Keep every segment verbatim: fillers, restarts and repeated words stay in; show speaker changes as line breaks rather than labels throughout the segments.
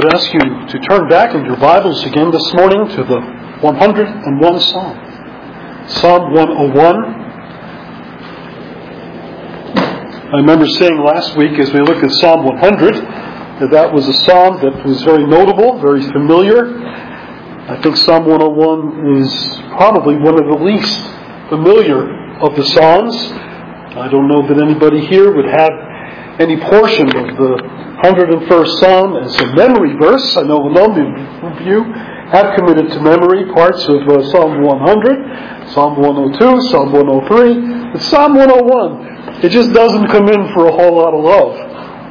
would ask you to turn back in your Bibles again this morning to the one hundred first Psalm. Psalm one oh one. I remember saying last week as we looked at Psalm one hundred that that was a psalm that was very notable, very familiar. I think Psalm one oh one is probably one of the least familiar of the Psalms. I don't know that anybody here would have any portion of the one hundred first Psalm as a memory verse. I know a number of you have committed to memory parts of uh, Psalm one hundred, Psalm one oh two, Psalm one oh three. But Psalm one oh one, it just doesn't come in for a whole lot of love.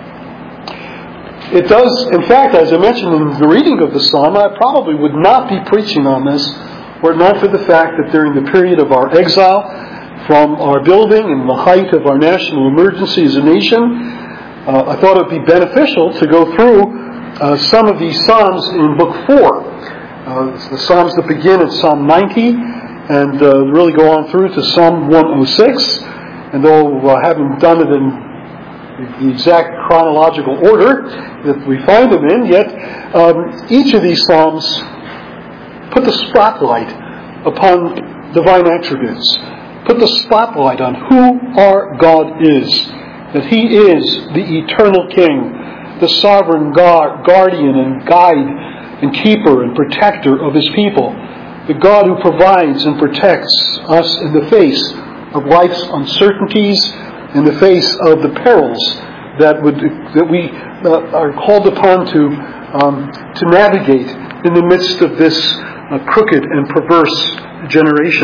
It does, in fact, as I mentioned in the reading of the Psalm, I probably would not be preaching on this were it not for the fact that during the period of our exile from our building and the height of our national emergency as a nation, uh, I thought it would be beneficial to go through uh, some of these Psalms in Book four. Uh, it's the Psalms that begin at Psalm ninety and uh, really go on through to Psalm one oh six. And though I haven't done it in the exact chronological order that we find them in, yet um, each of these Psalms put the spotlight upon divine attributes, put the spotlight on who our God is, that He is the eternal King, the sovereign God, guardian and guide and keeper and protector of His people, the God who provides and protects us in the face of life's uncertainties, in the face of the perils that would that we uh, are called upon to um, to navigate in the midst of this uh, crooked and perverse generation.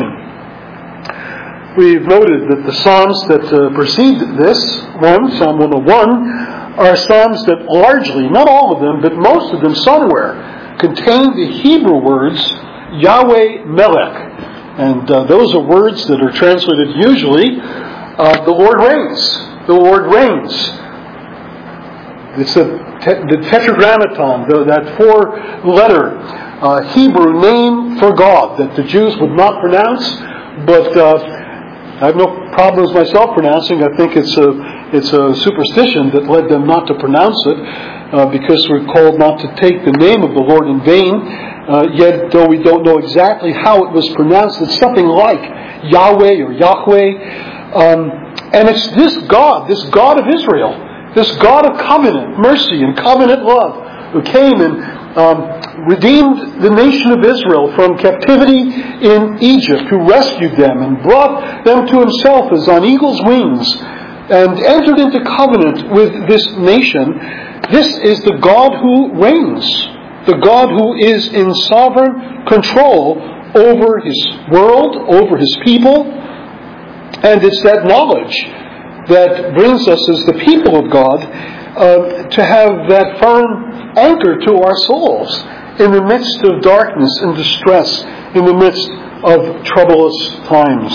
We've noted that the Psalms that uh, precede this one, Psalm one oh one, are Psalms that largely, not all of them, but most of them somewhere, contain the Hebrew words Yahweh Melech. And uh, those are words that are translated usually, uh, the Lord reigns. The Lord reigns. It's the, te- the tetragrammaton, the, that four-letter uh, Hebrew name for God that the Jews would not pronounce, but uh, I have no problems myself pronouncing. I think it's a it's a superstition that led them not to pronounce it, uh, because we're called not to take the name of the Lord in vain. Uh, yet, though we don't know exactly how it was pronounced, it's something like Yahweh or Yahweh. Um, and it's this God, this God of Israel, this God of covenant, mercy and covenant love, who came and um, redeemed the nation of Israel from captivity in Egypt, who rescued them and brought them to Himself as on eagle's wings, and entered into covenant with this nation. This is the God who reigns, the God who is in sovereign control over His world, over His people. And it's that knowledge that brings us as the people of God uh, to have that firm anchor to our souls in the midst of darkness and distress, in the midst of troublous times.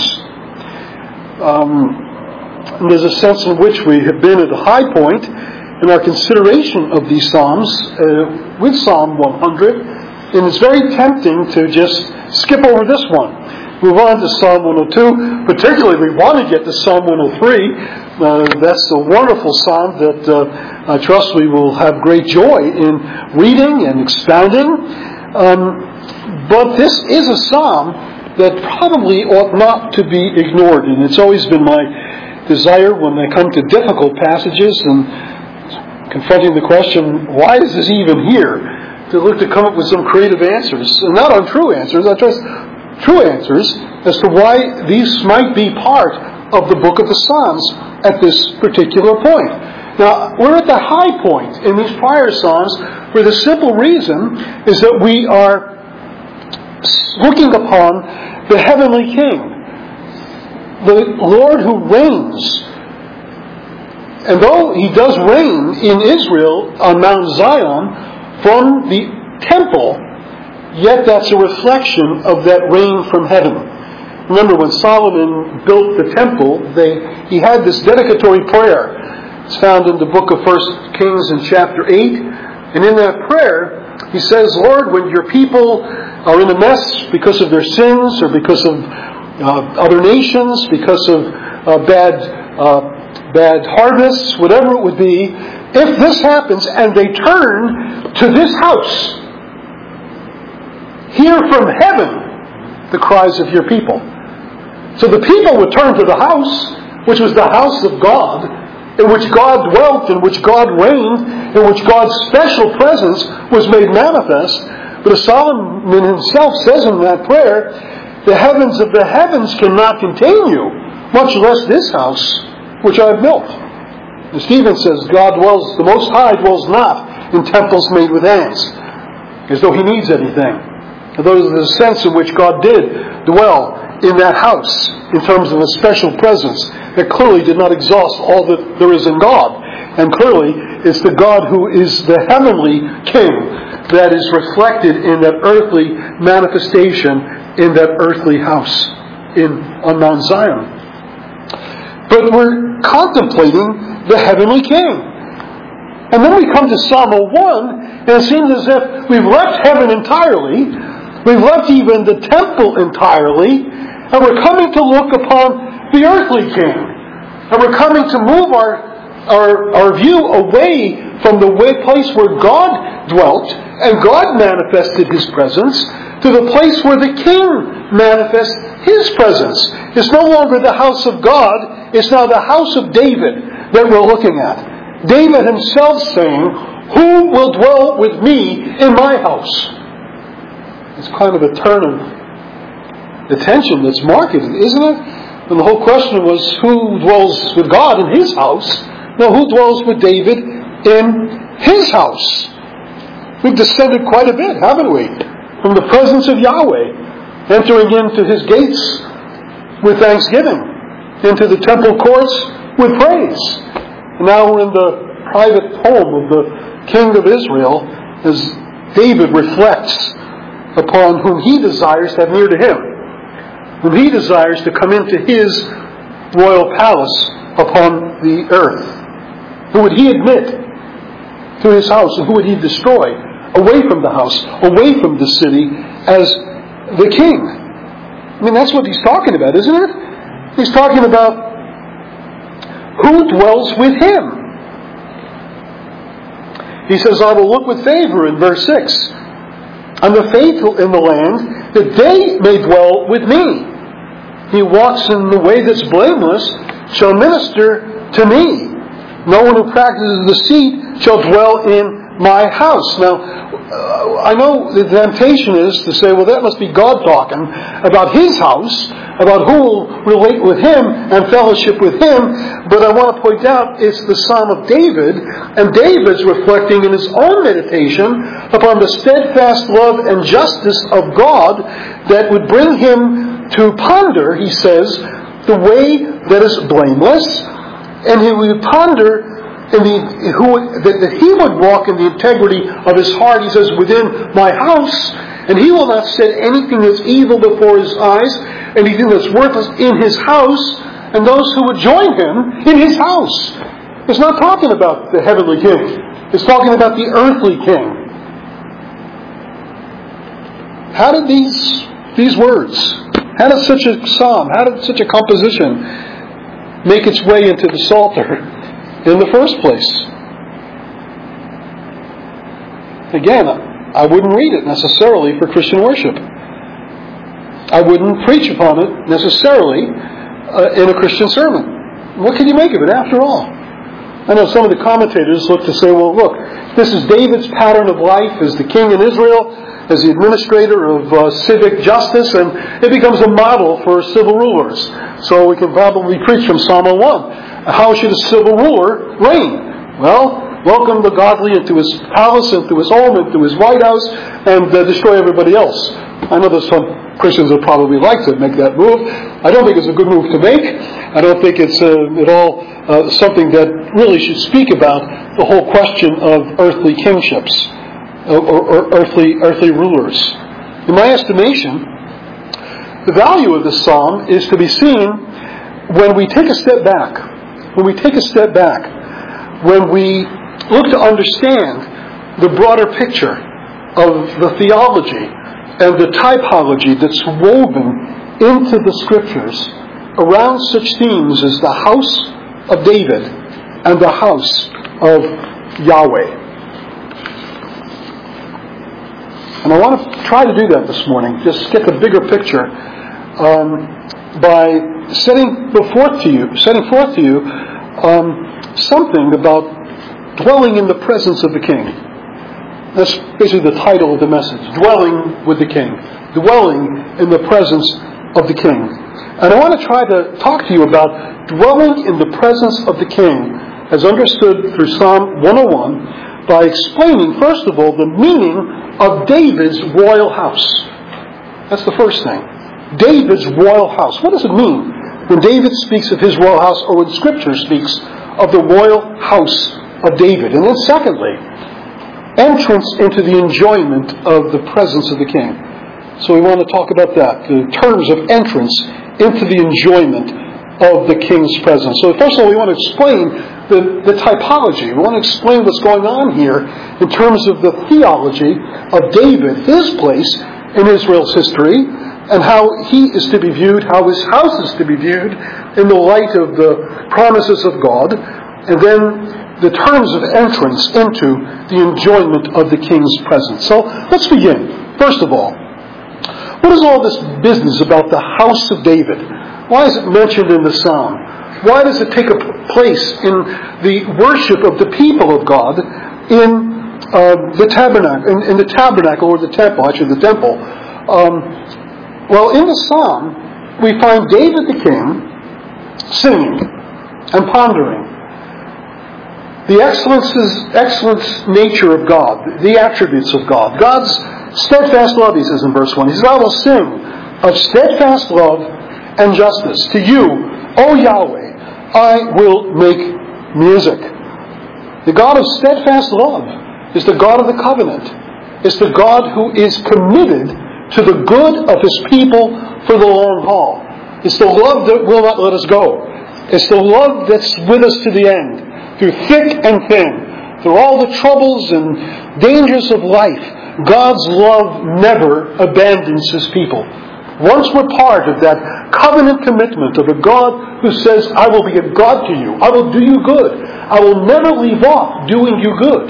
Um, and there's a sense in which we have been at a high point in our consideration of these Psalms uh, with Psalm one hundred, and it's very tempting to just skip over this one. Move on to Psalm one oh two. Particularly, we want to get to Psalm one oh three. Uh, that's a wonderful psalm that uh, I trust we will have great joy in reading and expounding. Um, but this is a psalm that probably ought not to be ignored, and it's always been my desire when I come to difficult passages and confronting the question, why is this even here? To look to come up with some creative answers, and not untrue answers, I trust true answers as to why these might be part of the book of the Psalms at this particular point. Now, we're at the high point in these prior Psalms for the simple reason is that we are looking upon the heavenly King, the Lord who reigns. And though He does reign in Israel on Mount Zion from the temple, yet that's a reflection of that reign from heaven. Remember, when Solomon built the temple, they, he had this dedicatory prayer. It's found in the book of First Kings in chapter eight. And in that prayer, he says, Lord, when your people are in a mess because of their sins or because of uh, other nations, because of uh, bad, uh, bad harvests, whatever it would be, if this happens and they turn to this house. Hear from heaven the cries of your people. So the people would turn to the house, which was the house of God, in which God dwelt, in which God reigned, in which God's special presence was made manifest. But as Solomon himself says in that prayer, the heavens of the heavens cannot contain you, much less this house which I have built. And Stephen says, God dwells, the Most High dwells not in temples made with hands, as though He needs anything. And those are the sense in which God did dwell in that house, in terms of a special presence that clearly did not exhaust all that there is in God. And clearly, it's the God who is the heavenly King that is reflected in that earthly manifestation, in that earthly house in on Mount Zion. But we're contemplating the heavenly King. And then we come to Psalm one, and it seems as if we've left heaven entirely. We've left even the temple entirely, and we're coming to look upon the earthly King. And we're coming to move our our, our view away from the way, place where God dwelt and God manifested His presence to the place where the King manifests His presence. It's no longer the house of God, it's now the house of David that we're looking at. David himself saying, "Who will dwell with me in my house?" It's kind of a turn of attention that's marketed, isn't it? And the whole question was, who dwells with God in His house? No, who dwells with David in his house? We've descended quite a bit, haven't we? From the presence of Yahweh, entering into His gates with thanksgiving, into the temple courts with praise. And now we're in the private home of the King of Israel, as David reflects upon whom he desires to have near to him, whom he desires to come into his royal palace upon the earth. Who would he admit to his house, and who would he destroy away from the house, away from the city, as the king? I mean, that's what he's talking about, isn't it? He's talking about who dwells with him. He says, "I will look with favor," in verse six, "on the faithful in the land, that they may dwell with me. He walks in the way that's blameless, shall minister to me. No one who practices deceit shall dwell in my house." Now, uh, I know the temptation is to say, well, that must be God talking about His house, about who will relate with Him and fellowship with Him. But I want to point out, it's the Psalm of David, and David's reflecting in his own meditation upon the steadfast love and justice of God that would bring him to ponder, he says, the way that is blameless. And he would ponder in the, who, that, that he would walk in the integrity of his heart. He says, "Within my house," and he will not set anything that's evil before his eyes, anything that's worthless in his house, and those who would join him in his house. It's not talking about the heavenly King. It's talking about the earthly King. How did these these words, how did such a psalm, how did such a composition make its way into the Psalter in the first place? Again, I wouldn't read it necessarily for Christian worship. I wouldn't preach upon it necessarily uh, in a Christian sermon. What can you make of it after all? I know some of the commentators look to say, well, look, this is David's pattern of life as the king in Israel, as the administrator of uh, civic justice, and it becomes a model for civil rulers. So we can probably preach from Psalm one. How should a civil ruler reign? Well, welcome the godly into his palace, into his home, into his White House, and uh, destroy everybody else. I know that some Christians would probably like to make that move. I don't think it's a good move to make. I don't think it's uh, at all uh, something that really should speak about the whole question of earthly kingships. Or, or earthly earthly rulers. In my estimation, the value of this psalm is to be seen when we take a step back. When we take a step back, when we look to understand the broader picture of the theology and the typology that's woven into the Scriptures around such themes as the house of David and the house of Yahweh. And I want to try to do that this morning, just get the bigger picture um, by setting before to you, setting forth to you um, something about dwelling in the presence of the King. That's basically the title of the message, Dwelling with the King. Dwelling in the presence of the King. And I want to try to talk to you about dwelling in the presence of the King, as understood through Psalm one oh one, by explaining, first of all, the meaning of David's royal house. That's the first thing. David's royal house. What does it mean when David speaks of his royal house, or when Scripture speaks of the royal house of David? And then secondly, entrance into the enjoyment of the presence of the King. So we want to talk about that, the terms of entrance into the enjoyment of the King's presence. So first of all, we want to explain the, the typology. We want to explain what's going on here in terms of the theology of David, his place in Israel's history, and how he is to be viewed, how his house is to be viewed in the light of the promises of God, and then the terms of entrance into the enjoyment of the King's presence. So let's begin. First of all, what is all this business about the house of David? Why is it mentioned in the Psalm? Why does it take a place in the worship of the people of God in uh, the tabernacle, in, in the tabernacle or the temple, actually the temple? Um, well, in the Psalm, we find David the king singing and pondering the excellences, excellence nature of God, the attributes of God. God's steadfast love, he says in verse one. He says, I will sing of steadfast love and justice. To you, O Yahweh, I will make music. The God of steadfast love is the God of the covenant. It's the God who is committed to the good of his people for the long haul. It's the love that will not let us go. It's the love that's with us to the end. Through thick and thin, through all the troubles and dangers of life, God's love never abandons his people. Once we're part of that covenant commitment of a God who says, I will be a God to you, I will do you good, I will never leave off doing you good,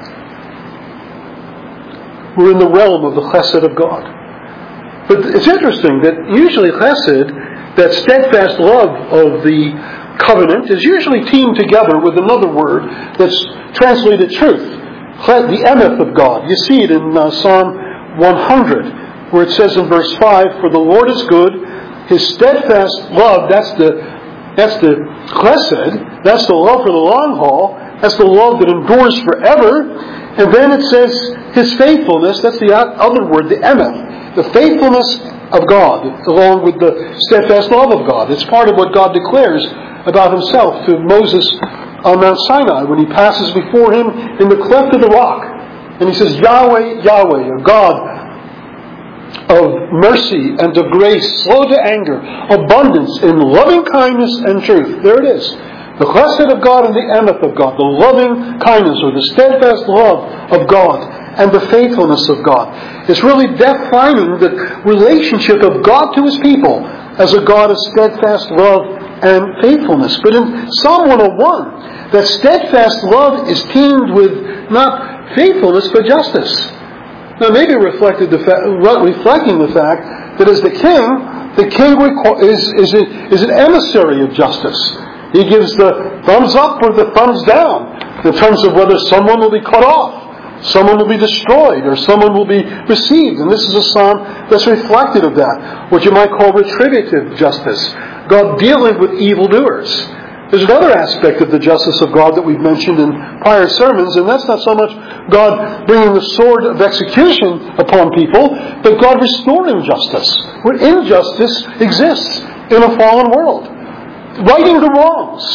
we're in the realm of the chesed of God. But it's interesting that usually chesed, that steadfast love of the covenant, is usually teamed together with another word that's translated truth, the emeth of God. You see it in uh, Psalm one hundred, where it says in verse five, for the Lord is good, his steadfast love, that's the that's the chesed, that's the love for the long haul, that's the love that endures forever. And then it says his faithfulness, that's the other word, the emeth, the faithfulness of God, along with the steadfast love of God. It's part of what God declares about himself to Moses on Mount Sinai when he passes before him in the cleft of the rock. And he says, Yahweh, Yahweh, a God of mercy and of grace, slow to anger, abundance in loving kindness and truth. There it is. The chesed of God and the emeth of God, the loving kindness or the steadfast love of God and the faithfulness of God. It's really defining the relationship of God to his people as a God of steadfast love and faithfulness. But in Psalm one oh one, that steadfast love is teamed with not faithfulness but justice. Now maybe reflected the fa- reflecting the fact that as the king, the king is, is, a, is an emissary of justice. He gives the thumbs up or the thumbs down in terms of whether someone will be cut off, someone will be destroyed, or someone will be received. And this is a psalm that's reflective of that, what you might call retributive justice. God dealing with evildoers. There's another aspect of the justice of God that we've mentioned in prior sermons, and that's not so much God bringing the sword of execution upon people, but God restoring justice, where injustice exists in a fallen world. Righting the wrongs.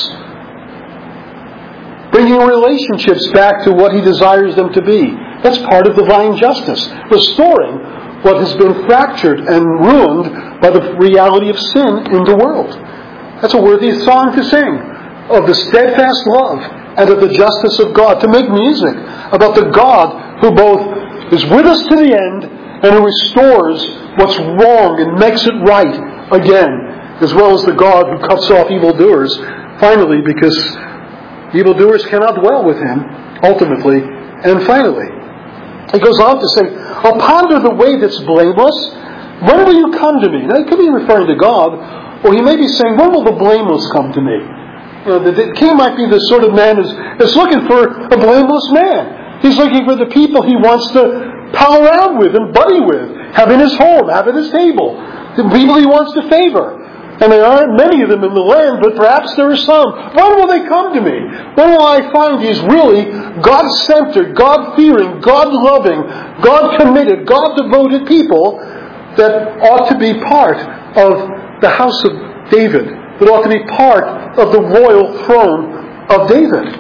Bringing relationships back to what he desires them to be. That's part of divine justice. Restoring what has been fractured and ruined by the reality of sin in the world. That's a worthy song to sing, of the steadfast love and of the justice of God. To make music about the God who both is with us to the end and who restores what's wrong and makes it right again, as well as the God who cuts off evildoers, finally, because evildoers cannot dwell with him, ultimately and finally. He goes on to say, I'll ponder the way that's blameless. When will you come to me? Now, he could be referring to God, or he may be saying, when will the blameless come to me? You know, the, the king might be the sort of man who's, who's looking for a blameless man. He's looking for the people he wants to pal around with and buddy with, have in his home, have at his table, the people he wants to favor. And there aren't many of them in the land, but perhaps there are some. When will they come to me? When will I find these really God-centered, God-fearing, God-loving, God-committed, God-devoted people that ought to be part of the house of David, that ought to be part of the royal throne of David?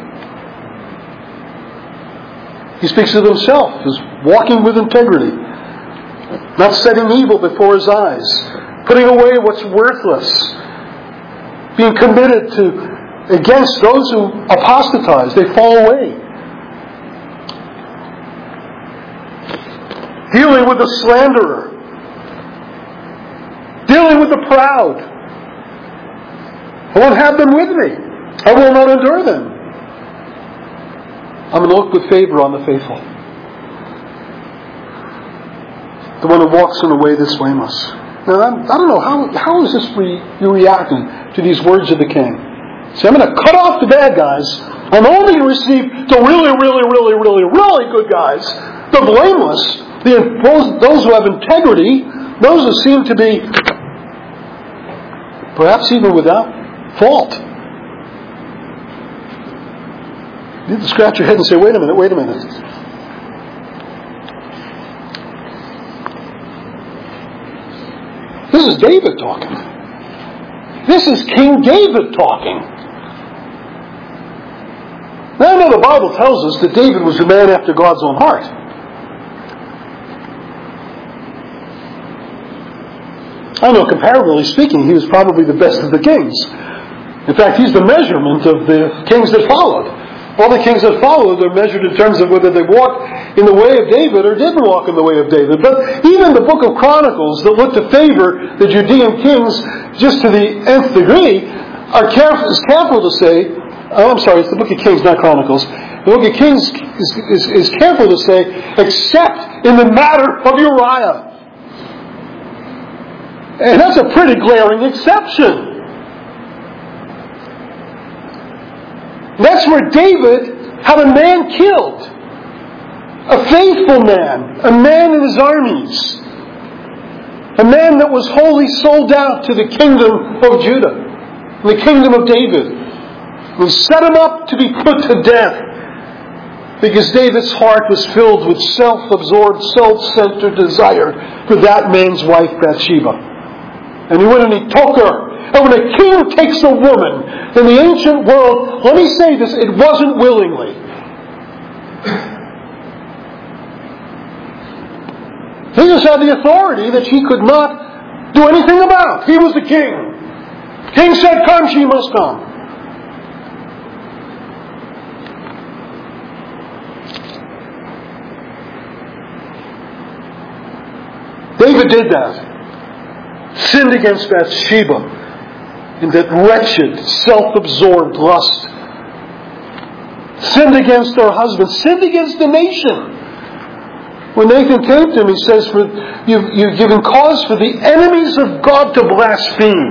He speaks of himself as walking with integrity, not setting evil before his eyes, putting away what's worthless, being committed to against those who apostatize, they fall away. Dealing with the slanderer, dealing with the proud. I won't have them with me. I will not endure them. I'm going to look with favor on the faithful, the one who walks in a way that's blameless. Now, I'm, I don't know, how how is this re, you reacting to these words of the king? See, I'm going to cut off the bad guys. I'm only going to receive the really, really, really, really, really good guys, the blameless, the, those, those who have integrity, those who seem to be perhaps even without fault. You have to scratch your head and say, wait a minute, wait a minute. This is David talking. This is King David talking. Now, I know the Bible tells us that David was a man after God's own heart. I know, comparatively speaking, he was probably the best of the kings. In fact, he's the measurement of the kings that followed. All the kings that followed are measured in terms of whether they walked in the way of David or didn't walk in the way of David. But even the book of Chronicles that look to favor the Judean kings just to the nth degree are careful, is careful to say, oh, I'm sorry, it's the book of Kings, not Chronicles. The book of Kings is, is, is careful to say, except in the matter of Uriah. And that's a pretty glaring exception. That's where David had a man killed. A faithful man. A man in his armies. A man that was wholly sold out to the kingdom of Judah. The kingdom of David. And set him up to be put to death. Because David's heart was filled with self-absorbed, self-centered desire for that man's wife Bathsheba. And he went and he took her. And when a king takes a woman in the ancient world, let me say this, it wasn't willingly. He just had the authority that he could not do anything about. He was the king. King said, come, she must come. David did that. Sinned against Bathsheba in that wretched, self-absorbed lust. Sinned against her husband. Sinned against the nation. When Nathan came to him, he says, "For you've, you've given cause for the enemies of God to blaspheme."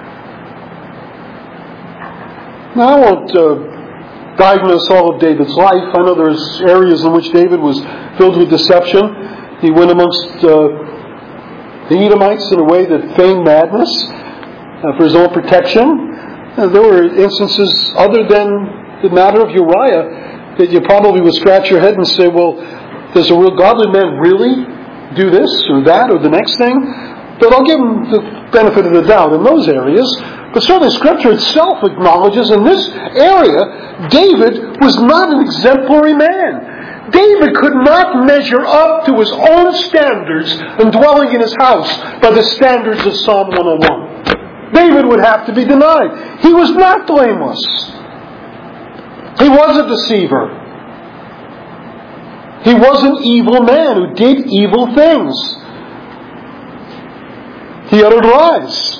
Now, I won't uh, diagnose all of David's life. I know there's areas in which David was filled with deception. He went amongst uh, the Edomites in a way that feigned madness uh, for his own protection. Uh, there were instances other than the matter of Uriah that you probably would scratch your head and say, well, does a real godly man really do this or that or the next thing? But I'll give him the benefit of the doubt in those areas. But certainly Scripture itself acknowledges in this area, David was not an exemplary man. David could not measure up to his own standards and dwelling in his house by the standards of Psalm one oh one. David would have to be denied. He was not blameless. He was a deceiver. He was an evil man who did evil things. He uttered lies.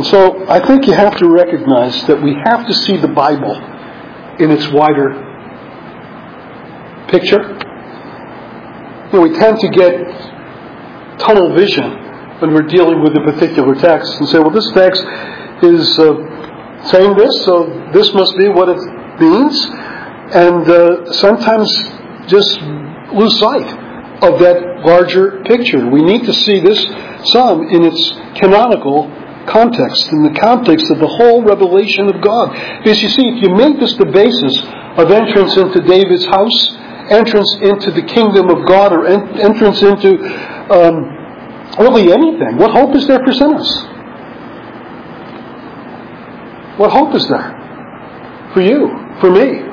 And so I think you have to recognize that we have to see the Bible in its wider picture. You know, we tend to get tunnel vision when we're dealing with a particular text and say, well, this text is uh, saying this, so this must be what it means. And uh, sometimes just lose sight of that larger picture. We need to see this psalm in its canonical context, in the context of the whole revelation of God. Because you see, if you make this the basis of entrance into David's house, entrance into the kingdom of God, or en- entrance into um, really anything, what hope is there for sinners? What hope is there for you, for me?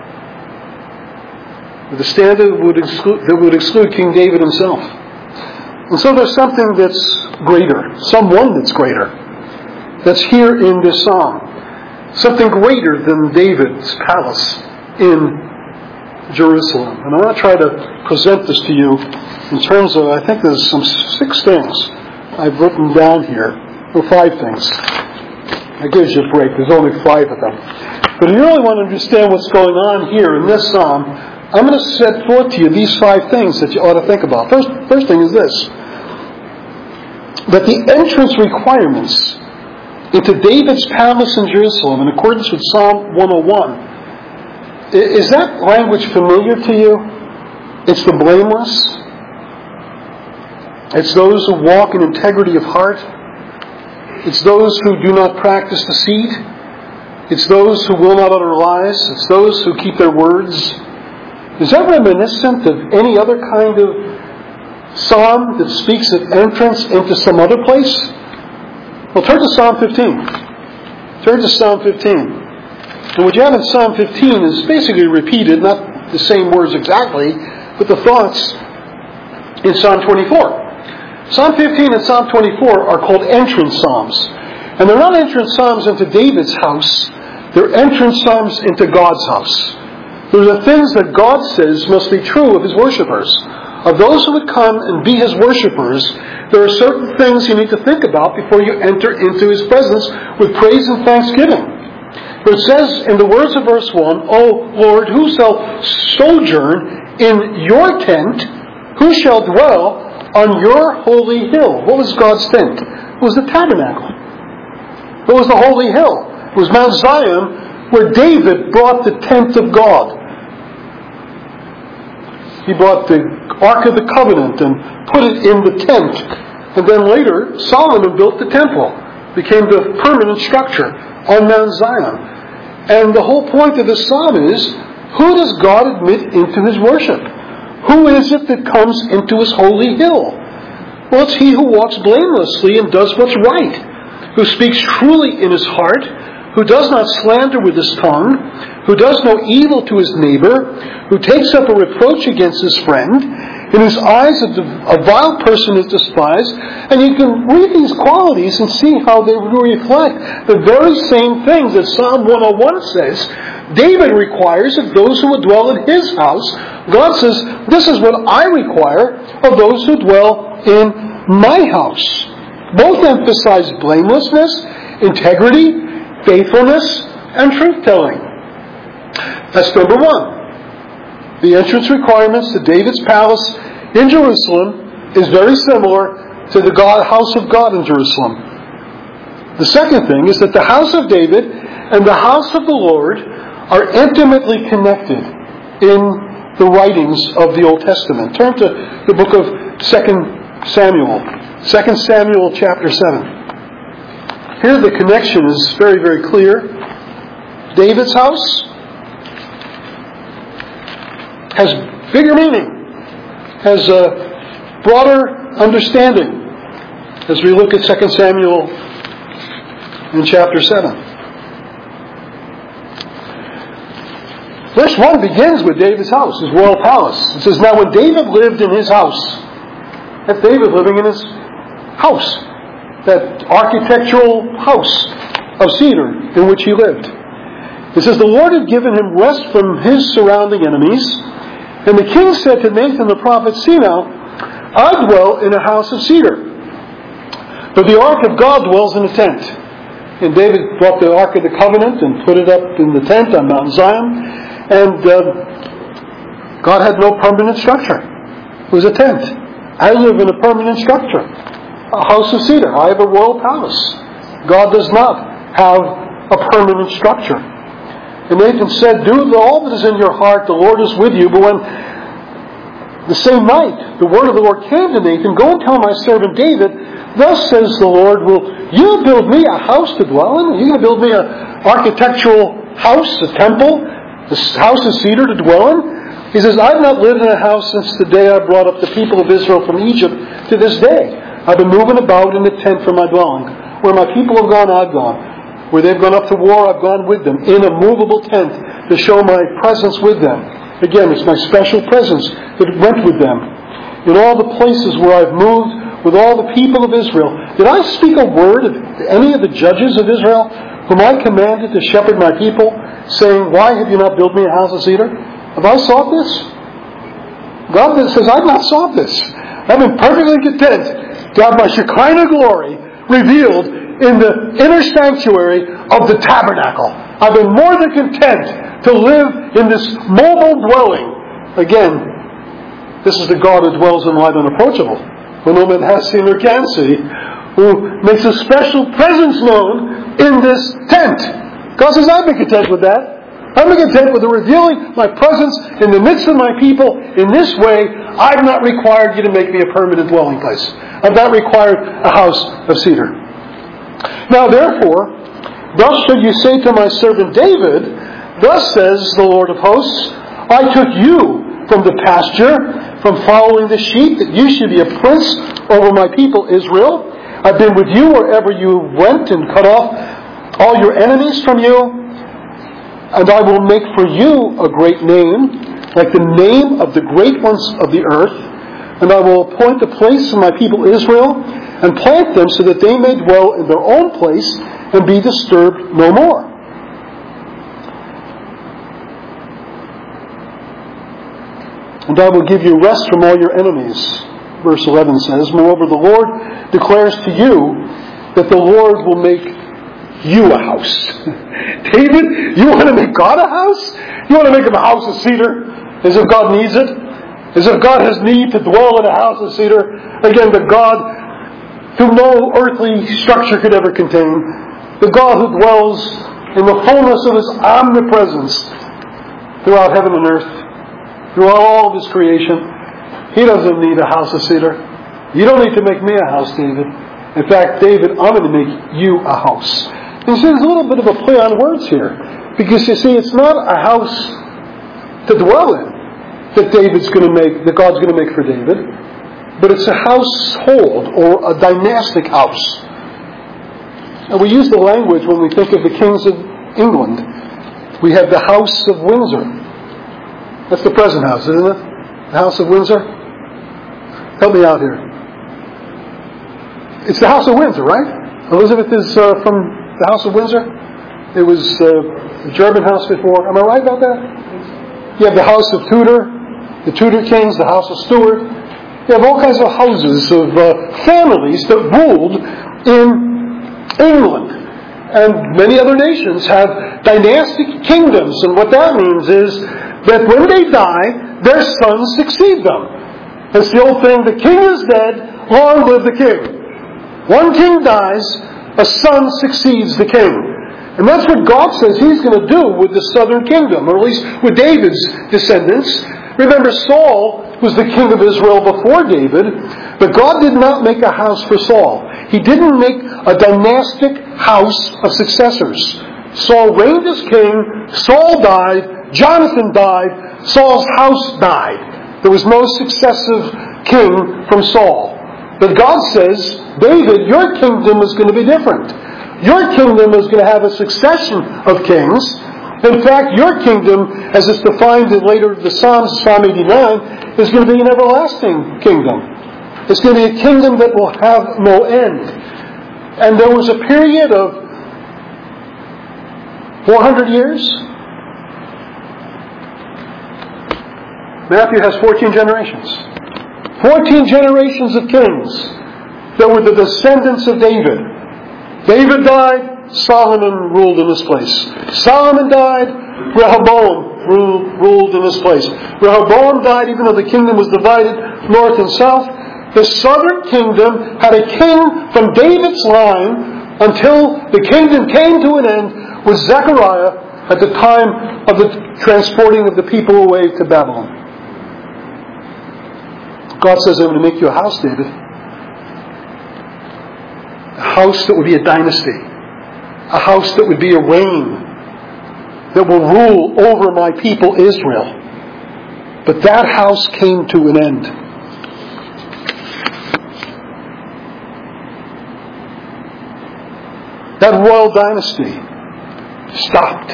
The standard would exclude, that would exclude King David himself. And so there's something that's greater, someone that's greater, that's here in this psalm. Something greater than David's palace in Jerusalem. And I want to try to present this to you in terms of, I think there's some six things I've written down here, or five things. That gives you a break, there's only five of them. But if you really want to understand what's going on here in this psalm, I'm going to set forth to you these five things that you ought to think about. First, first thing is this: that the entrance requirements into David's palace in Jerusalem, in accordance with Psalm one oh one, is that language familiar to you? It's the blameless. It's those who walk in integrity of heart. It's those who do not practice deceit. It's those who will not utter lies. It's those who keep their words. Is that reminiscent of any other kind of psalm that speaks of entrance into some other place? Well, turn to Psalm fifteen. Turn to Psalm fifteen. And what you have in Psalm fifteen is basically repeated, not the same words exactly, but the thoughts in Psalm twenty-four. Psalm fifteen and Psalm twenty-four are called entrance psalms. And they're not entrance psalms into David's house. They're entrance psalms into God's house. Those are things that God says must be true of His worshipers. Of those who would come and be His worshipers, there are certain things you need to think about before you enter into His presence with praise and thanksgiving. For it says in the words of verse one, O Lord, who shall sojourn in your tent? Who shall dwell on your holy hill? What was God's tent? It was the tabernacle. It was the holy hill. It was Mount Zion, where David brought the tent of God. He brought the Ark of the Covenant and put it in the tent. And then later, Solomon built the temple. It became the permanent structure on Mount Zion. And the whole point of this psalm is, who does God admit into His worship? Who is it that comes into His holy hill? Well, it's he who walks blamelessly and does what's right, who speaks truly in his heart, who does not slander with his tongue, who does no evil to his neighbor, who takes up a reproach against his friend, in whose eyes a, a vile person is despised. And you can read these qualities and see how they reflect the very same things that Psalm one oh one says David requires of those who would dwell in his house. God says, this is what I require of those who dwell in my house. Both emphasize blamelessness, integrity, faithfulness, and truth-telling. That's number one. The entrance requirements to David's palace in Jerusalem is very similar to the God, house of God in Jerusalem. The second thing is that the house of David and the house of the Lord are intimately connected in the writings of the Old Testament. Turn to the book of Second Samuel. Second Samuel chapter seven. Here the connection is very, very clear. David's house has bigger meaning, has a broader understanding as we look at Second Samuel in chapter seven. Verse one begins with David's house, his royal palace. It says, now when David lived in his house, that's David living in his house, that architectural house of cedar in which he lived. It says, the Lord had given him rest from his surrounding enemies. And the king said to Nathan the prophet, see now, I dwell in a house of cedar, but the ark of God dwells in a tent. And David brought the Ark of the Covenant and put it up in the tent on Mount Zion. And uh, God had no permanent structure. It was a tent. I live in a permanent structure. A house of cedar. I have a royal palace. God does not have a permanent structure. And Nathan said, do all that is in your heart, the Lord is with you. But when the same night the word of the Lord came to Nathan, go and tell my servant David, thus says the Lord, will you build me a house to dwell in? Are you going to build me an architectural house, a temple, a house of cedar to dwell in? He says, I've not lived in a house since the day I brought up the people of Israel from Egypt to this day. I've been moving about in the tent for my dwelling. Where my people have gone, I've gone. Where they've gone up to war, I've gone with them. In a movable tent to show my presence with them. Again, it's my special presence that went with them. In all the places where I've moved with all the people of Israel, did I speak a word of any of the judges of Israel whom I commanded to shepherd my people, saying, why have you not built me a house of cedar? Have I sought this? God says, I've not sought this. I've been perfectly content to have my Shekinah glory revealed in the inner sanctuary of the tabernacle. I've been more than content to live in this mobile dwelling. Again, this is the God who dwells in light unapproachable, who no man has seen or can see, who makes a special presence known in this tent. God says, I've been content with that. I've been content with the revealing my presence in the midst of my people. In this way, I've not required you to make me a permanent dwelling place. I've not required a house of cedar. Now therefore, thus should you say to my servant David, thus says the Lord of hosts, I took you from the pasture, from following the sheep, that you should be a prince over my people Israel. I've been with you wherever you went and cut off all your enemies from you. And I will make for you a great name, like the name of the great ones of the earth. And I will appoint a place for my people Israel, and plant them so that they may dwell in their own place and be disturbed no more. And I will give you rest from all your enemies. Verse eleven says, moreover, the Lord declares to you that the Lord will make you a house. David, you want to make God a house? You want to make him a house of cedar? As if God needs it? As if God has need to dwell in a house of cedar? Again, the God whom no earthly structure could ever contain. The God who dwells in the fullness of His omnipresence throughout heaven and earth, throughout all of His creation. He doesn't need a house of cedar. You don't need to make me a house, David. In fact, David, I'm going to make you a house. And you see, there's a little bit of a play on words here. Because you see, it's not a house to dwell in that David's going to make, that God's going to make for David. But it's a household or a dynastic house. And we use the language when we think of the kings of England. We have the House of Windsor. That's the present house, isn't it? The House of Windsor? Help me out here. It's the House of Windsor, right? Elizabeth is uh, from the House of Windsor. It was uh, the German house before. Am I right about that? You have the House of Tudor, the Tudor kings, the House of Stuart. You have all kinds of houses of uh, families that ruled in England. And many other nations have dynastic kingdoms. And what that means is that when they die, their sons succeed them. It's the old thing, the king is dead, long live the king. One king dies, a son succeeds the king. And that's what God says He's going to do with the southern kingdom, or at least with David's descendants. Remember, Saul was the king of Israel before David, but God did not make a house for Saul. He didn't make a dynastic house of successors. Saul reigned as king, Saul died, Jonathan died, Saul's house died. There was no successive king from Saul. But God says, David, your kingdom is going to be different. Your kingdom is going to have a succession of kings. In fact, your kingdom, as it's defined in later the Psalms, Psalm eighty-nine, is going to be an everlasting kingdom. It's going to be a kingdom that will have no end. And there was a period of four hundred years. Matthew has fourteen generations. fourteen generations of kings that were the descendants of David. David died, Solomon ruled in his place. Solomon died, Rehoboam ruled, ruled in his place. Rehoboam died even though the kingdom was divided north and south. The southern kingdom had a king from David's line until the kingdom came to an end with Zechariah at the time of the transporting of the people away to Babylon. God says, I'm going to make you a house, David. A house that would be a dynasty. A house that would be a reign that will rule over my people Israel. But that house came to an end. That royal dynasty stopped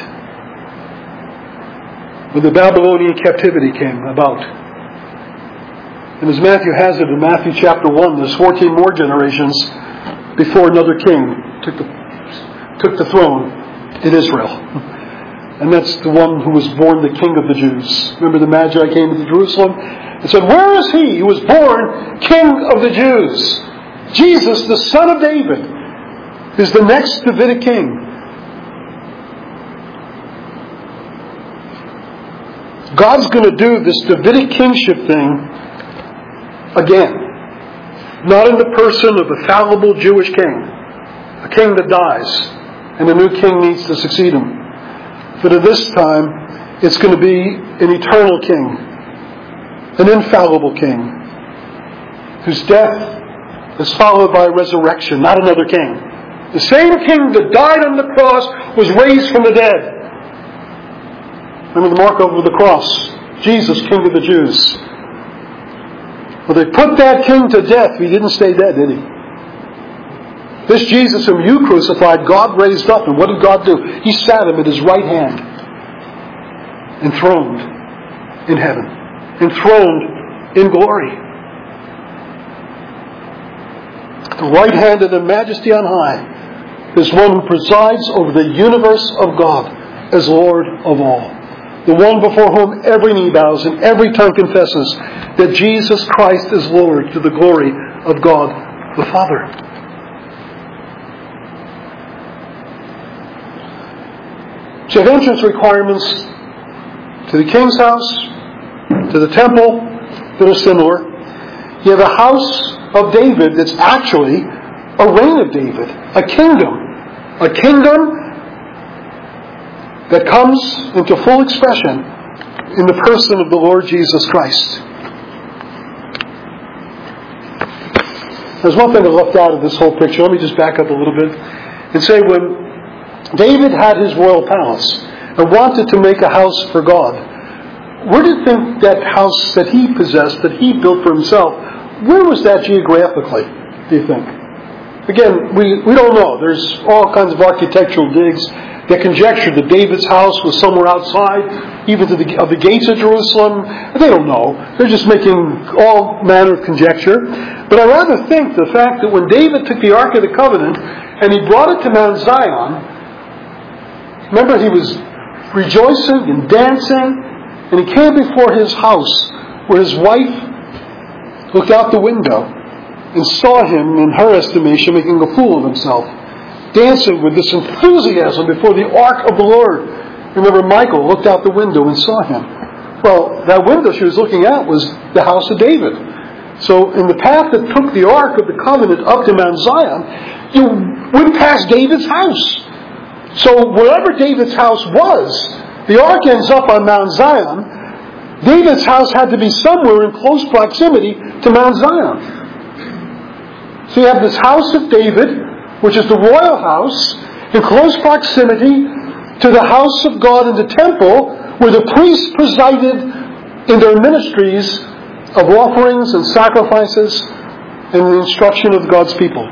when the Babylonian captivity came about. And as Matthew has it in Matthew chapter one, there's fourteen more generations before another king took the, took the throne in Israel. And that's the one who was born the King of the Jews. Remember the Magi came to Jerusalem and said, where is he who was born King of the Jews? Jesus, the son of David, is the next Davidic king. God's going to do this Davidic kingship thing again. Not in the person of a fallible Jewish king, a king that dies, and a new king needs to succeed him. But at this time, it's going to be an eternal king, an infallible king, whose death is followed by resurrection, not another king. The same king that died on the cross was raised from the dead. Remember the mark over the cross, Jesus, King of the Jews. Well, they put that king to death. He didn't stay dead, did he? This Jesus whom you crucified, God raised up. And what did God do? He sat him at his right hand, enthroned in heaven, enthroned in glory. The right hand of the majesty on high is one who presides over the universe of God as Lord of all. The one before whom every knee bows and every tongue confesses that Jesus Christ is Lord, to the glory of God the Father. So you have entrance requirements to the king's house, to the temple, that are similar. You have a house of David that's actually a reign of David, a kingdom. A kingdom that comes into full expression in the person of the Lord Jesus Christ. There's one thing I left out of this whole picture. Let me just back up a little bit and say, when David had his royal palace and wanted to make a house for God, where do you think that house that he possessed, that he built for himself, where was that geographically, do you think? Again, we, we don't know. There's all kinds of architectural digs that conjecture that David's house was somewhere outside, even to the, of the gates of Jerusalem. They don't know. They're just making all manner of conjecture. But I rather think the fact that when David took the Ark of the Covenant and he brought it to Mount Zion, remember he was rejoicing and dancing, and he came before his house where his wife looked out the window and saw him, in her estimation, making a fool of himself, dancing with this enthusiasm before the ark of the Lord. Remember, Michal looked out the window and saw him. Well, that window she was looking at was the house of David. So in the path that took the ark of the covenant up to Mount Zion, you went past David's house. So wherever David's house was, the ark ends up on Mount Zion. David's house had to be somewhere in close proximity to Mount Zion. So you have this house of David, which is the royal house, in close proximity to the house of God in the temple, where the priests presided in their ministries of offerings and sacrifices and the instruction of God's people.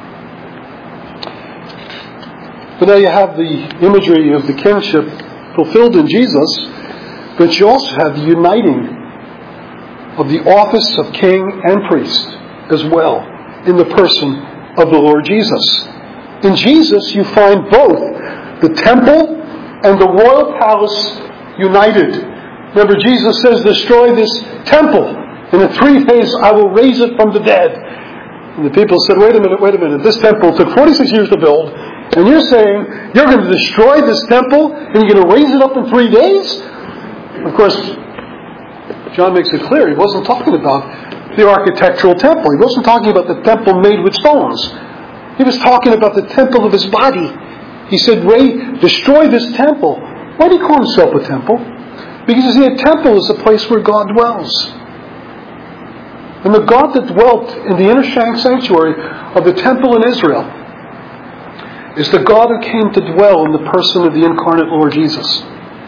But now you have the imagery of the kingship fulfilled in Jesus, but you also have the uniting of the office of king and priest as well in the person of the Lord Jesus. In Jesus you find both the temple and the royal palace united. Remember, Jesus says, destroy this temple, and in three days I will raise it from the dead. And the people said, wait a minute, wait a minute, this temple took forty-six years to build, And you're saying you're going to destroy this temple and you're going to raise it up in three days? Of course, John makes it clear he wasn't talking about the architectural temple. He wasn't talking about the temple made with stones. He was talking about the temple of his body. He said, Ray, destroy this temple. Why did he call himself a temple? Because you see, a temple is a place where God dwells. And the God that dwelt in the inner sanctuary of the temple in Israel is the God who came to dwell in the person of the incarnate Lord Jesus.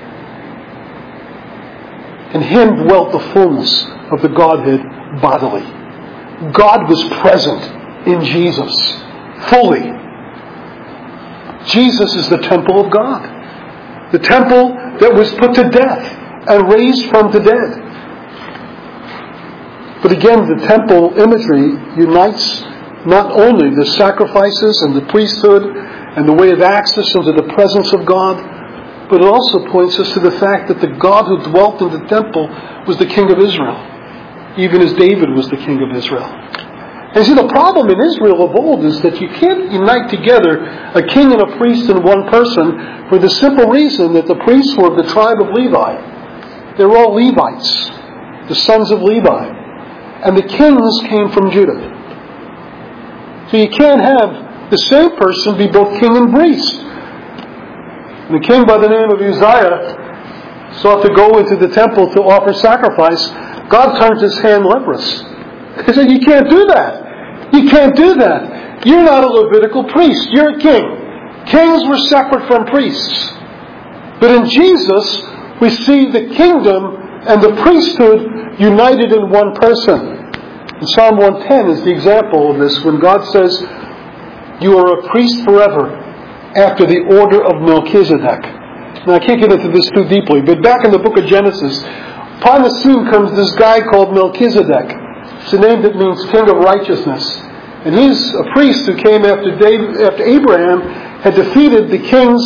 In Him dwelt the fullness of the Godhead bodily. God was present in Jesus fully. Jesus is the temple of God. The temple that was put to death and raised from the dead. But again, the temple imagery unites not only the sacrifices and the priesthood and the way of access into the presence of God, but it also points us to the fact that the God who dwelt in the temple was the King of Israel, even as David was the King of Israel. And see, the problem in Israel of old is that you can't unite together a king and a priest in one person for the simple reason that the priests were of the tribe of Levi. They were all Levites, the sons of Levi. And the kings came from Judah. So you can't have the same person be both king and priest. The king by the name of Uzziah sought to go into the temple to offer sacrifice. God turned his hand leprous. He said, you can't do that. You can't do that. You're not a Levitical priest. You're a king. Kings were separate from priests. But in Jesus, we see the kingdom and the priesthood united in one person. And Psalm one ten is the example of this when God says, you are a priest forever after the order of Melchizedek. Now, I can't get into this too deeply, but back in the book of Genesis, upon the scene comes this guy called Melchizedek. It's a name that means king of righteousness. And he's a priest who came after David, after Abraham had defeated the kings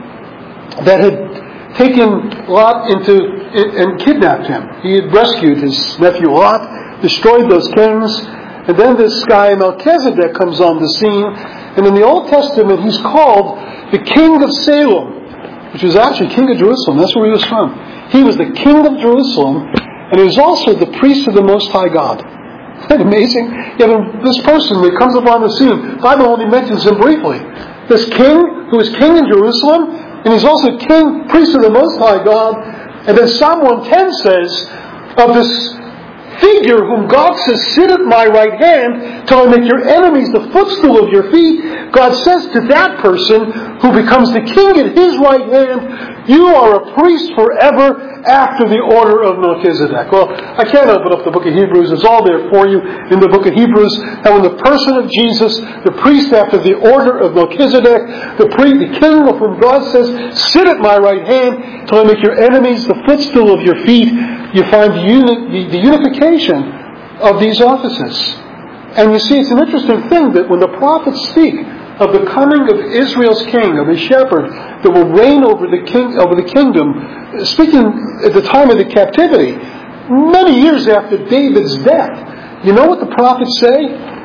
that had taken Lot into and kidnapped him. He had rescued his nephew Lot, destroyed those kings, and then this guy Melchizedek comes on the scene. And in the Old Testament, he's called the King of Salem, which was actually King of Jerusalem. That's where he was from. He was the King of Jerusalem, and he was also the priest of the Most High God. Isn't that amazing? You have this person that comes upon the scene. The Bible only mentions him briefly. This king, who is king in Jerusalem, and he's also king, priest of the Most High God. And then Psalm one ten says of this figure whom God says, sit at my right hand till I make your enemies the footstool of your feet. God says to that person who becomes the king at his right hand, you are a priest forever after the order of Melchizedek. Well, I can't open up the book of Hebrews. It's all there for you in the book of Hebrews. How in the person of Jesus, the priest after the order of Melchizedek, the priest, the king of whom God says, sit at my right hand till I make your enemies the footstool of your feet. You find the, uni- the unification of these offices. And you see, it's an interesting thing that when the prophets speak of the coming of Israel's king, of his shepherd, that will reign over the king, over the kingdom, speaking at the time of the captivity, many years after David's death, you know what the prophets say?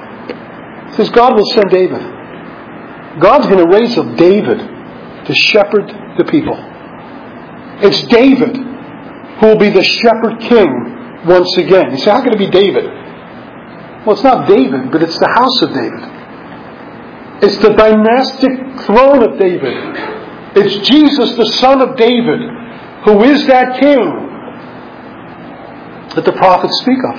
It says God will send David. God's going to raise up David to shepherd the people. It's David who will be the shepherd king once again. You say, how can it be David? Well, it's not David, but it's the house of David. It's the dynastic throne of David. It's Jesus, the son of David, who is that king that the prophets speak of.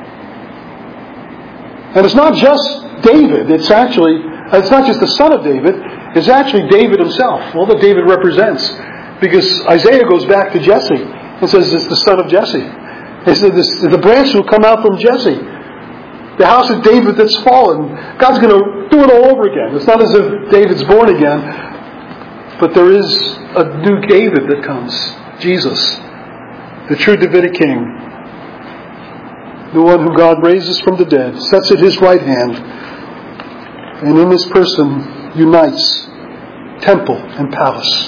And it's not just David. It's actually, it's not just the son of David. It's actually David himself, all that David represents. Because Isaiah goes back to Jesse and says it's the son of Jesse. He said this, the branch will come out from Jesse. The house of David that's fallen. God's going to do it all over again. It's not as if David's born again, but there is a new David that comes. Jesus, the true Davidic king, the one whom God raises from the dead, sets at his right hand, and in this person unites temple and palace.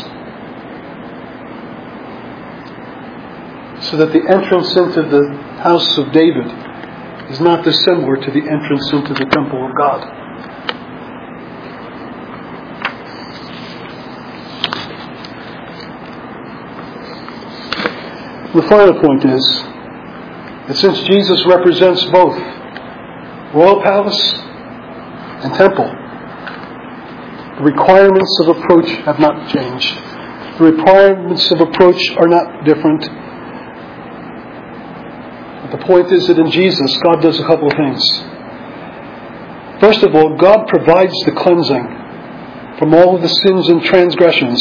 So that the entrance into the house of David is not dissimilar to the entrance into the temple of God. The final point is that since Jesus represents both royal palace and temple, the requirements of approach have not changed. The requirements of approach are not different. But the point is that in Jesus, God does a couple of things. First of all, God provides the cleansing from all of the sins and transgressions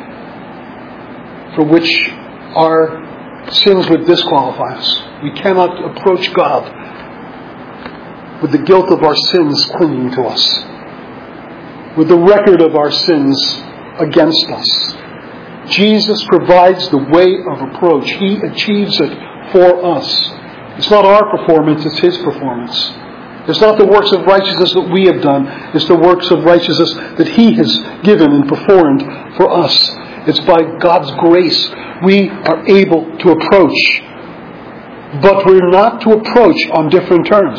for which our sins would disqualify us. We cannot approach God with the guilt of our sins clinging to us, with the record of our sins against us. Jesus provides the way of approach. He achieves it for us. It's not our performance, it's His performance. It's not the works of righteousness that we have done. It's the works of righteousness that He has given and performed for us. It's by God's grace we are able to approach. But we're not to approach on different terms.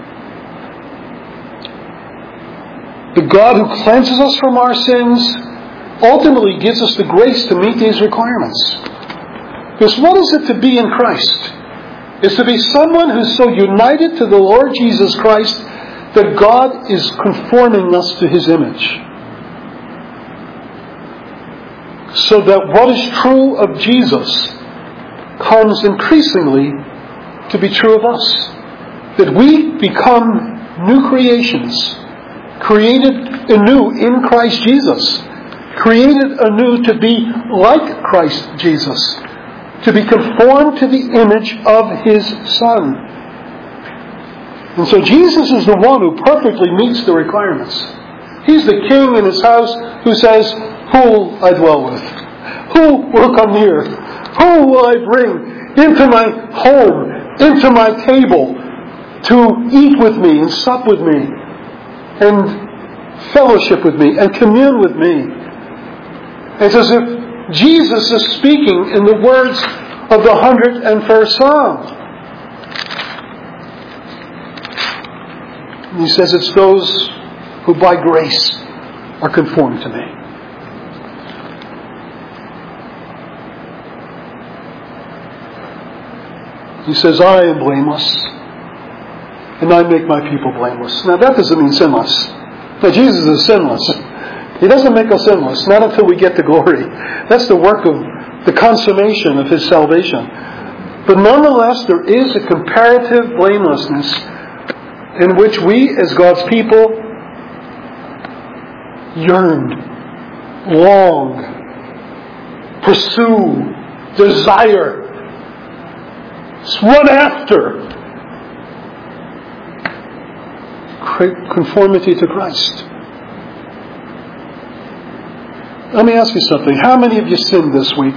The God who cleanses us from our sins ultimately gives us the grace to meet these requirements. Because what is it to be in Christ? It's to be someone who's so united to the Lord Jesus Christ that God is conforming us to His image. So that what is true of Jesus comes increasingly to be true of us. That we become new creations, created anew in Christ Jesus, created anew to be like Christ Jesus, to be conformed to the image of His Son. And so Jesus is the one who perfectly meets the requirements. He's the king in His house who says, "Who will I dwell with? Who will come near? Who will I bring into my home, into my table, to eat with me and sup with me and fellowship with me and commune with me?" It's as if Jesus is speaking in the words of the one hundred first Psalm. He says it's those who by grace are conformed to me. He says, "I am blameless, and I make my people blameless." Now that doesn't mean sinless. Now Jesus is sinless. He doesn't make us sinless, not until we get to glory. That's the work of the consummation of His salvation. But nonetheless, there is a comparative blamelessness in which we, as God's people, yearn, long, pursue, desire, run after conformity to Christ. Let me ask you something. How many of you sinned this week?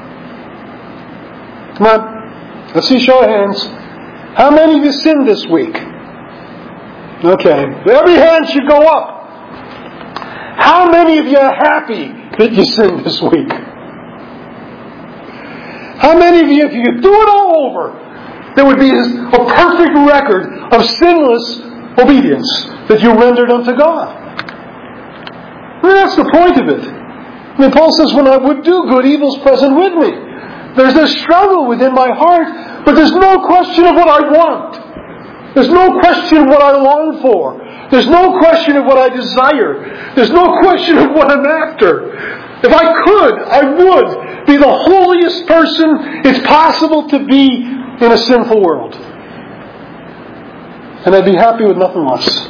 Come on. Let's see, show of hands. How many of you sinned this week? Okay. Every hand should go up. How many of you are happy that you sinned this week? How many of you, if you could do it all over, there would be a perfect record of sinless obedience that you rendered unto God? Well, that's the point of it. I mean, Paul says, when I would do good, evil's present with me. There's this struggle within my heart, but there's no question of what I want. There's no question of what I long for. There's no question of what I desire. There's no question of what I'm after. If I could, I would be the holiest person it's possible to be in a sinful world. And I'd be happy with nothing less.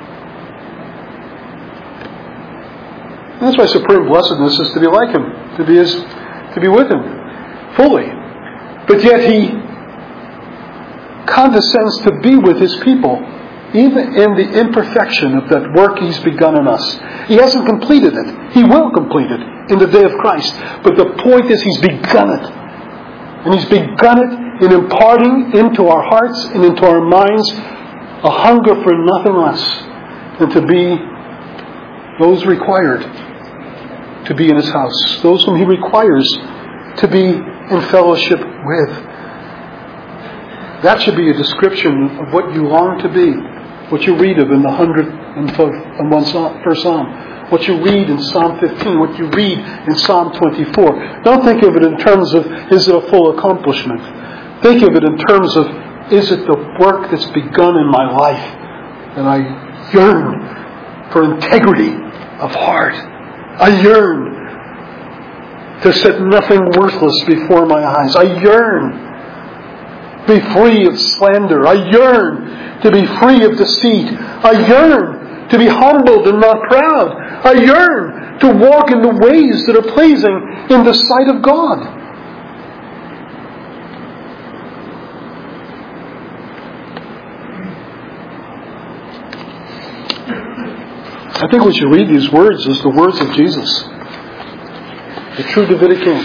And that's why supreme blessedness is to be like Him, to be His, to be with Him fully. But yet He condescends to be with His people, even in the imperfection of that work He's begun in us. He hasn't completed it. He will complete it in the day of Christ. But the point is, He's begun it. And He's begun it in imparting into our hearts and into our minds a hunger for nothing less than to be those required to be in His house, those whom He requires to be in fellowship with. That should be a description of what you long to be. what you read of in the hundred and one Psalm, first Psalm, what you read in Psalm fifteen, what you read in Psalm twenty-four. Don't think of it in terms of, is it a full accomplishment? Think of it in terms of, is it the work that's begun in my life? And I yearn for integrity of heart. I yearn to set nothing worthless before my eyes. I yearn to be free of slander. I yearn to be free of deceit. I yearn to be humbled and not proud. I yearn to walk in the ways that are pleasing in the sight of God. I think we should read these words as the words of Jesus, the true Davidic king,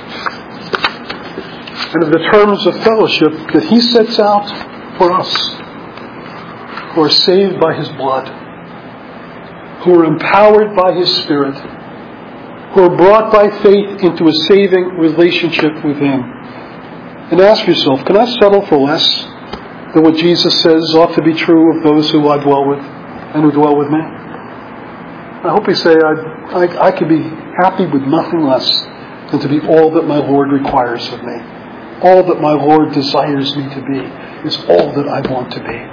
and of the terms of fellowship that he sets out for us, who are saved by his blood, who are empowered by his Spirit, who are brought by faith into a saving relationship with him. And ask yourself, can I settle for less than what Jesus says ought to be true of those who I dwell with and who dwell with me? I hope you say, I, I, I could be happy with nothing less than to be all that my Lord requires of me. All that my Lord desires me to be is all that I want to be.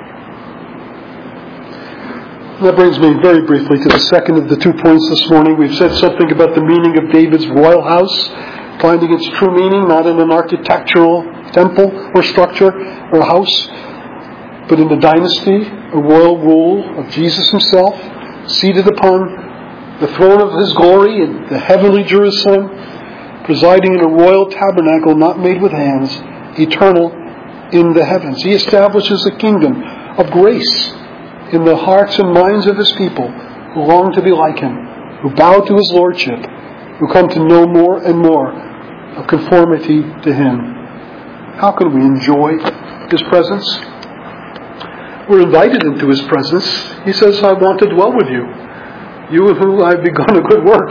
And that brings me very briefly to the second of the two points this morning. We've said something about the meaning of David's royal house, finding its true meaning not in an architectural temple or structure or house, but in the dynasty or royal rule of Jesus himself, seated upon the throne of his glory in the heavenly Jerusalem, presiding in a royal tabernacle not made with hands, eternal in the heavens. He establishes a kingdom of grace in the hearts and minds of his people who long to be like him, who bow to his lordship, who come to know more and more of conformity to him. How can we enjoy his presence? We're invited into his presence. He says, I want to dwell with you, you with whom I've begun a good work.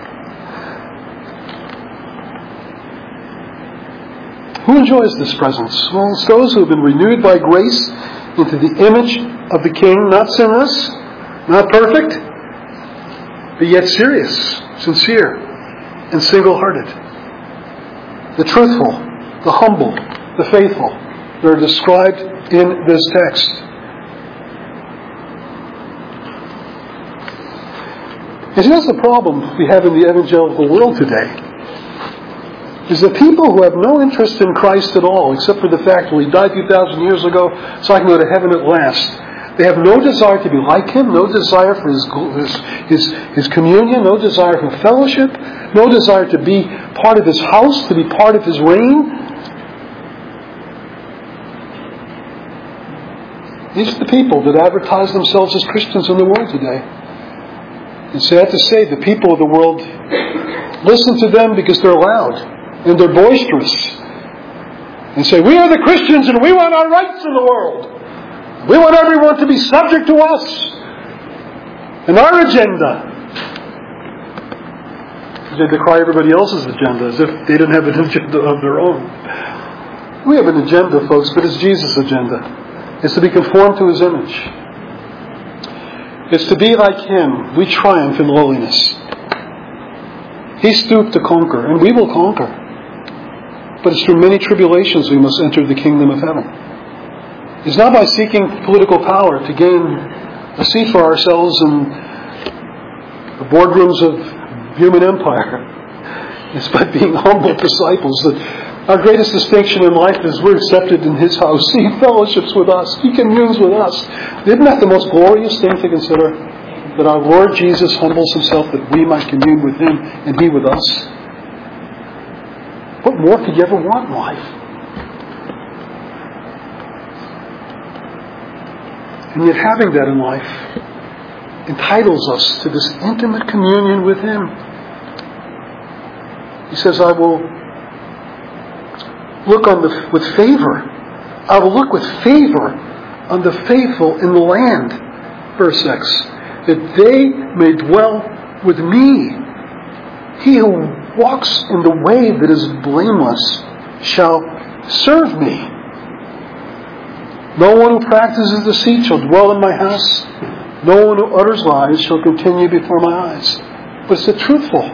Who enjoys this presence? Well, it's those who have been renewed by grace into the image of the King, not sinless, not perfect, but yet serious, sincere, and single-hearted. The truthful, the humble, the faithful, that are described in this text. You see, that's the problem we have in the evangelical world today, is that people who have no interest in Christ at all, except for the fact that he died two thousand years ago so I can go to heaven at last. They have no desire to be like him, no desire for his, his, his, his communion, no desire for fellowship, no desire to be part of his house, to be part of his reign. These are the people that advertise themselves as Christians in the world today. And sad to say, the people of the world listen to them because they're loud and they're boisterous. And say, we are the Christians and we want our rights in the world. We want everyone to be subject to us and our agenda. They decry everybody else's agenda as if they didn't have an agenda of their own. We have an agenda, folks, but it's Jesus' agenda. It's to be conformed to his image. It's to be like him. We triumph in lowliness. He stooped to conquer, and we will conquer. But it's through many tribulations we must enter the kingdom of heaven. It's not by seeking political power to gain a seat for ourselves in the boardrooms of human empire. It's by being humble disciples that our greatest distinction in life is we're accepted in his house. He fellowships with us. He communes with us. Isn't that the most glorious thing to consider? That our Lord Jesus humbles himself that we might commune with him and be with us. What more could you ever want in life? And yet having that in life entitles us to this intimate communion with him. He says, I will look on the, with favor. I will look with favor on the faithful in the land. Verse six. That they may dwell with me. He who walks in the way that is blameless shall serve me. No one who practices deceit shall dwell in my house. No one who utters lies shall continue before my eyes. But it's the truthful.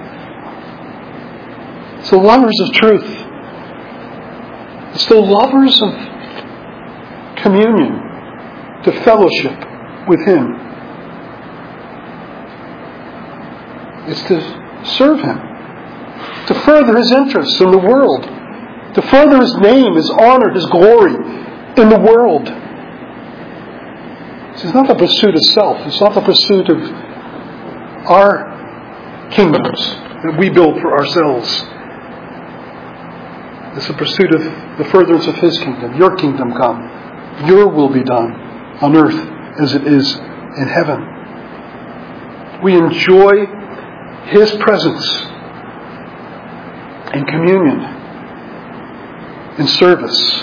It's the lovers of truth. It's the lovers of communion, to fellowship with Him. It's to serve Him, to further His interests in the world, to further His name, His honor, His glory in the world. It's not the pursuit of self. It's not the pursuit of our kingdoms that we build for ourselves. It's the pursuit of the furtherance of His kingdom. Your kingdom come. Your will be done on earth as it is in heaven. We enjoy His presence in communion, in service,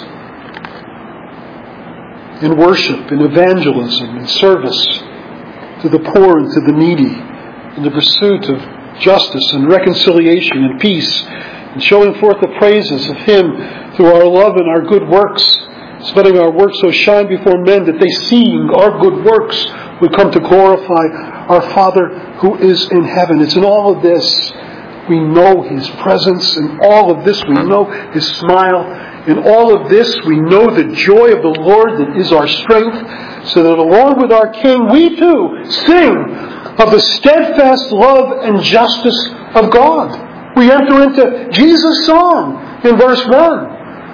in worship, in evangelism, in service to the poor and to the needy, in the pursuit of justice and reconciliation and peace, and showing forth the praises of Him through our love and our good works, letting our works so shine before men that they, seeing our good works, would come to glorify our Father who is in heaven. It's in all of this we know His presence. In all of this we know His smile. In all of this we know the joy of the Lord that is our strength, so that along with our King we too sing of the steadfast love and justice of God. We enter into Jesus' song in verse one.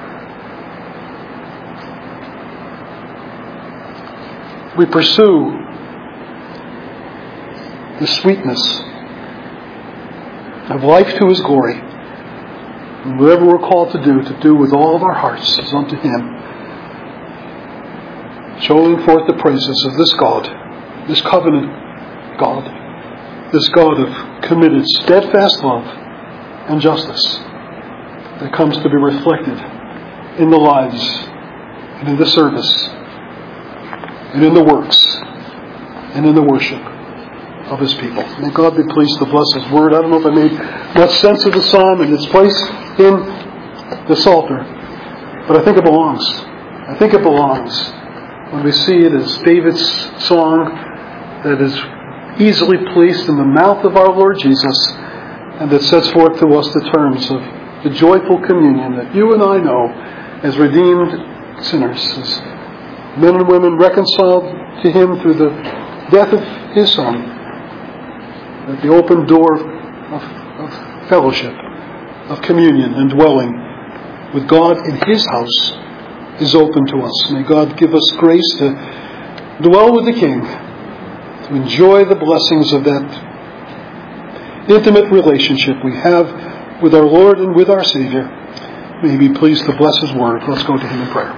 We pursue the sweetness of life to His glory. And whatever we're called to do, to do with all of our hearts is unto Him, showing forth the praises of this God, this covenant God, this God of committed steadfast love and justice that comes to be reflected in the lives and in the service and in the works and in the worship of His people. May God be pleased to bless His word. I don't know if I made much sense of the psalm and its place in the Psalter, but I think it belongs. I think it belongs when we see it as David's song that is easily placed in the mouth of our Lord Jesus, and that sets forth to us the terms of the joyful communion that you and I know as redeemed sinners, as men and women reconciled to Him through the death of His Son, that the open door of, of fellowship, of communion and dwelling with God in His house is open to us. May God give us grace to dwell with the King, to enjoy the blessings of that intimate relationship we have with our Lord and with our Savior. May He be pleased to bless His word. Let's go to Him in prayer.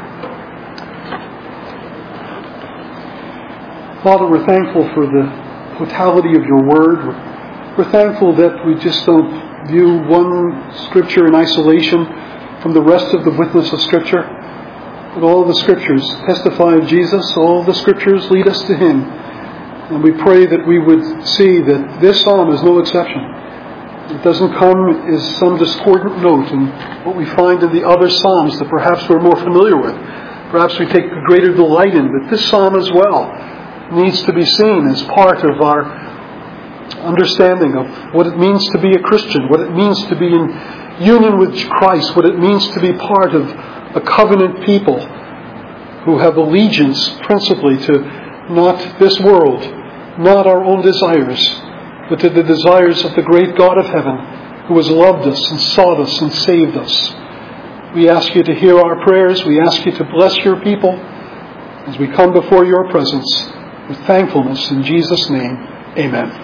Father, we're thankful for the totality of your word. We're, we're thankful that we just don't view one Scripture in isolation from the rest of the witness of Scripture. But all the Scriptures testify of Jesus. All the Scriptures lead us to Him. And we pray that we would see that this psalm is no exception. It doesn't come as some discordant note in what we find in the other psalms that perhaps we're more familiar with. Perhaps we take greater delight in. But this psalm as well needs to be seen as part of our understanding of what it means to be a Christian, what it means to be in union with Christ, what it means to be part of a covenant people who have allegiance principally to not this world, not our own desires, but to the desires of the great God of heaven who has loved us and sought us and saved us. We ask you to hear our prayers. We ask you to bless your people as we come before your presence with thankfulness. In Jesus' name, amen.